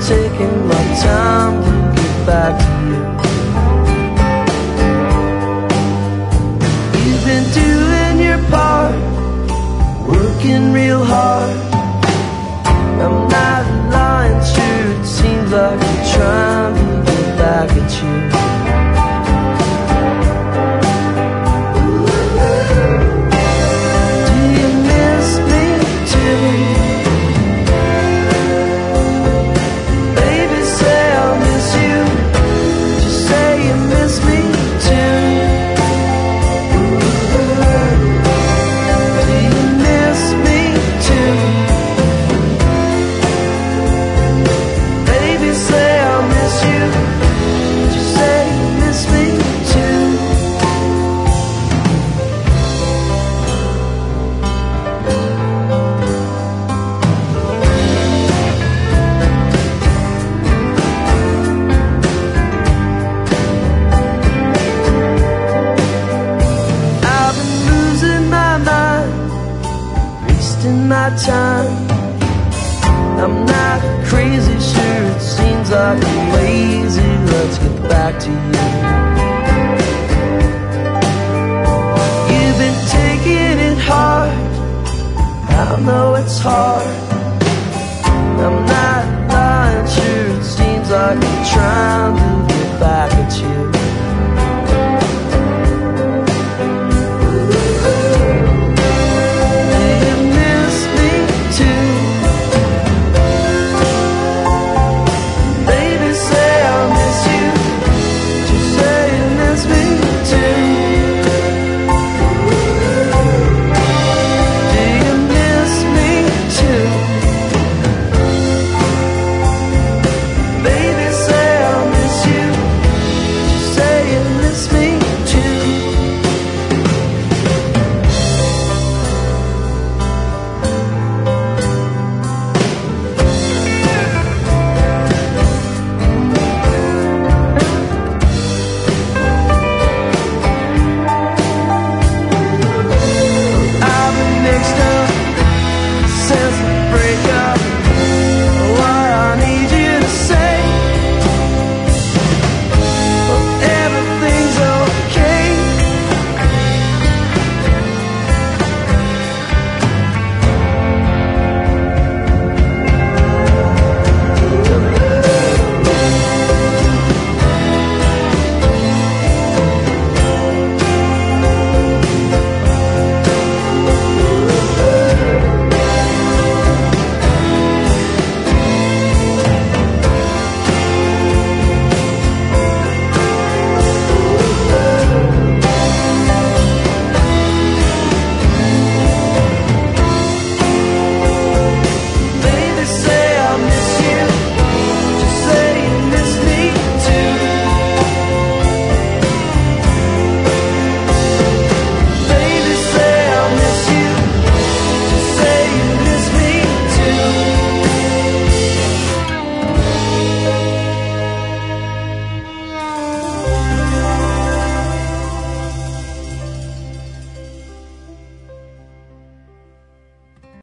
taking my time to get back to you. You've been doing your part, working real hard. I'm not lying, sure it seems like I'm trying to get back at you. Do you miss me too? Baby, say I'll miss you. Just say you miss me too. Do you miss me too? Baby, say I'll miss you. Just say you miss me too. I've been losing my mind, wasting my time. I'm not crazy, sure it seems like I'm lazy. Let's get back to you.